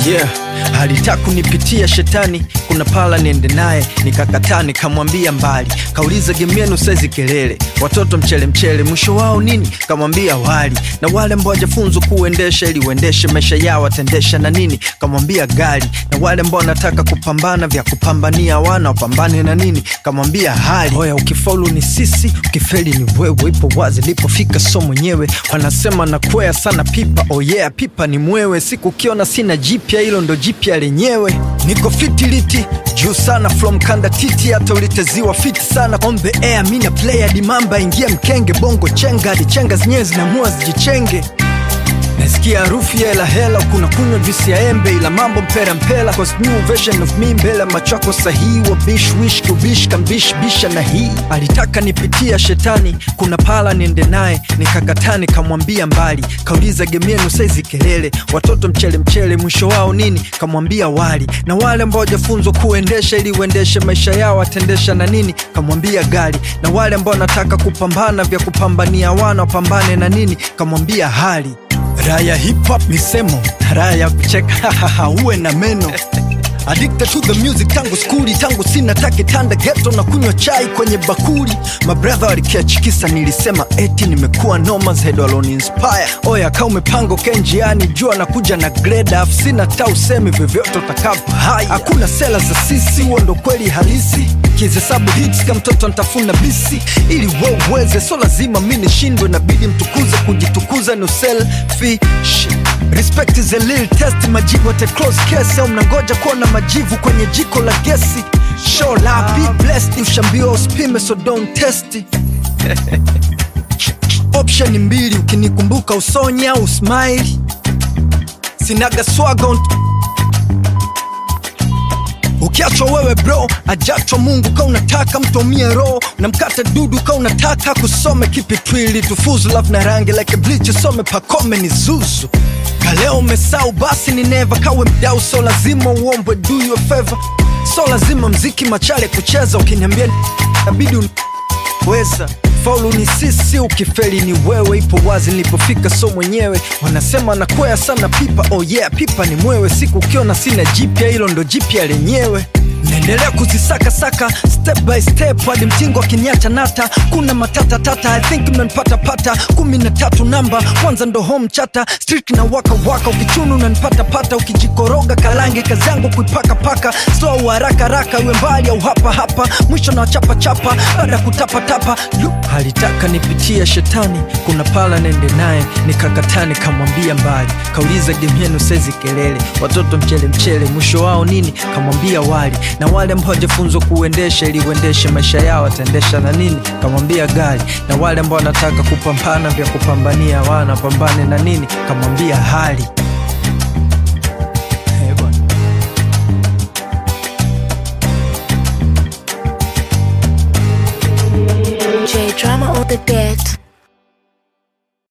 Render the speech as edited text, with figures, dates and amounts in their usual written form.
Yeah, alitaka kunipitia shetani, kuna pala niende naye, nikakataa nikamwambia mbali. Kauliza game yenu saizi kelele, watoto mchele mchele, mwisho wao nini? Kamwambia wali. Na wale ambao hawajafunzwa kuendesha ili uendeshe maisha yao atendesha na nini? Kamwambia gari. Na wale ambao wanataka kupambana vya kupambania wana wapambane na nini? Kamwambia hali. Oya, ukifaulu ni sisi, ukifeli ni wewe, ipo wazi lipofika so mwenyewe. Wanasema nakwea sana pipa, oh yeah pipa ni mwewe. Siku ukiona sina jipya, hilo ndo jipya lenyewe. Niko fitiliti, juu sana from kanda titi, hata uliteziwa fiti sana. On the air, mina player dimamba, ingia mkenge, bongo chenga, hadi chenga zenyewe zinamua zijichenge. Nasikia harufu ya hela hela, kuna kunywa juisi ya embe, ila mambo mpera mpela. Cause new version of me mbele machoko sahihi, wa bish wish kubish kambish bisha na hii. Alitaka nipitia shetani, kuna pala niende naye, nikakataa nikamwambia mbali. Kauliza game yenu saizi kelele, watoto mchele mchele, mwisho wao nini? Kamwambia wali. Na wale ambao hawajafunzwa kuendesha ili uendeshe maisha yao atendesha na nini? Kamwambia gari. Na wale ambao wanataka kupambana vya kupambania wana wapambane na nini? Kamwambia hali. Raya hip hop misemo, raya kucheka uwe na meno. Addicted to the music tangu skuli, tangu sina take tanda ghetto na kunywa chai kwenye bakuli. My brother alikiachi kisa nilisema eti nimekuwa Noma's head alone inspire. Oya kama umepanga kenjiani, jua na kuja na grade af, sina ta usemi vyovyote utakapo haya. Hakuna sela za sisi, huo ndo kweli halisi. Kihesabu hits kama mtoto nitafuna bisi, ili wewe uweze, so lazima mimi nishindwe, nabidi mtukuze, kujitukuza no selfish. Respect is a little test, majibu at a close case. Au mnangoja kuona majivu kwenye jiko la gesi. Show love, be blessed, ushambiwa usipime so don't test it. Option mbili, ukinikumbuka usonya au smile. Sinaga swagon. Ukiachwa wewe bro, ajachwa Mungu. Ka unataka mtomie roho, na mkata dudu. Ka unataka kusome kipi twili, tufuzu love na rangi like a bleach, usome pakome ni zuzu. Kaleo umesau basi ni never, kawe mdau so lazima uombe do you a favor. So lazima mziki machale kucheza, ukiniambia nabidi unaweza. Faulu ni sisi, ukifeli ni wewe, ipo wazi nilipofika so mwenyewe. Wanasema nakwea sana pipa, oh yeah pipa ni mwewe. Siku ukiona sina jipya, hilo ndo jipya lenyewe. Naendelea kuzisaka saka step by step, hadi mtingo akiniacha nata. Kuna matata tata, I think mnanipata pata. 13 namba, kwanza ndo home chata. Street na waka waka, ukichunu unanipata pata. Ukijikoroga kalange, kazi yangu kuipaka paka. Slow haraka haraka, uwe mbali au hapa hapa. Mwisho na chapa chapa, baada kutapa tapa. Alitaka nipitia shetani, kuna pala nende naye, nikakataa nikamwambia mbali. Kauliza game yenu saizi kelele, watoto mchele mchele, mwisho wao nini? Kamwambia wali. Na wale ambao hawajafunzwa kuendesha ili uendeshe maisha yao atendesha na nini? Kamwambia gari. Na wale ambao wanataka kupambana vya kupambania wana pambane na nini? Kamwambia hali.